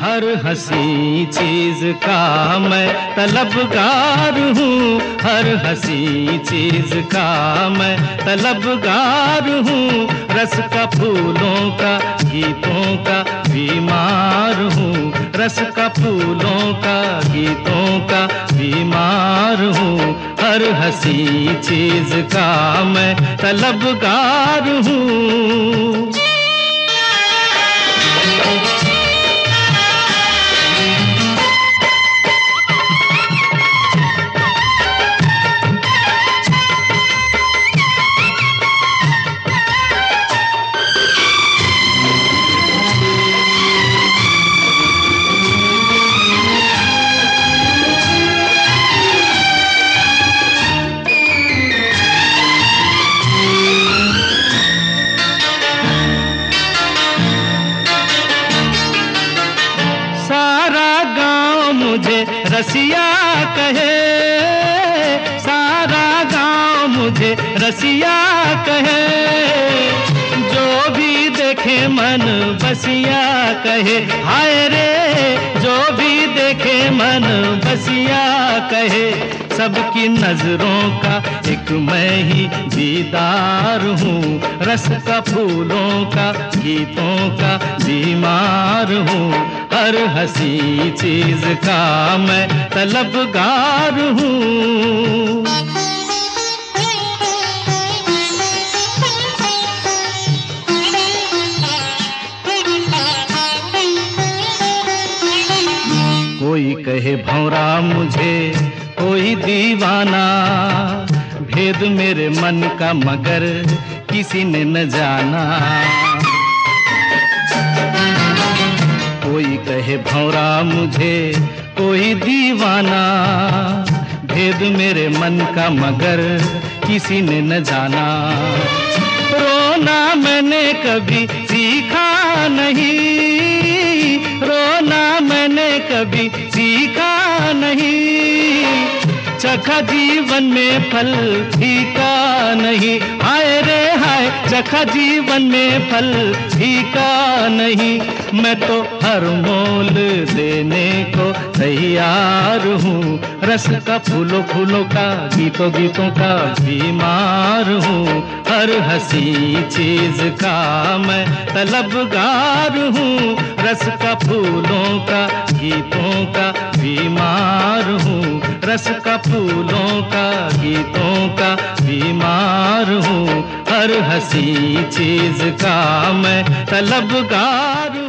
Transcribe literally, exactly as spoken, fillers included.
हर हंसी चीज का मैं तलबगार हूँ, हर हंसी चीज का मैं तलबगार हूँ। रस का फूलों का गीतों का बीमार हूँ, रस का फूलों का गीतों का बीमार हूँ। हर हंसी चीज का मैं तलबगार हूँ। मुझे रसिया कहे, सारा गांव मुझे रसिया कहे। जो भी देखे मन बसिया कहे, हाय रे जो भी देखे मन बसिया कहे। सबकी नजरों का एक मैं ही दीदार हूँ, रस का फूलों का गीतों का बीमार हूँ। हर हंसी चीज का मैं तलबगार हूँ। कोई कहे भौरा मुझे, कोई दीवाना, भेद मेरे मन का मगर किसी ने न जाना। कोई कहे भौरा मुझे, कोई दीवाना, भेद मेरे मन का मगर किसी ने न जाना। रोना मैंने कभी सीखा नहीं, रोना मैंने कभी सीखा नहीं। चखा जीवन में फल फीका नहीं, हाय रे हाय चखा जीवन में फल फीका नहीं। मैं तो हर मोल देने को तैयार हूँ, रस का फूलों फूलों का गीतों गीतों का बीमार हूँ। हर हंसी चीज का मैं तलबगार हूँ, रस का फूलों का गीतों का बीमार हूँ। रस का फूलों का गीतों का बीमार हूँ। हर हंसी चीज का मैं तलबगार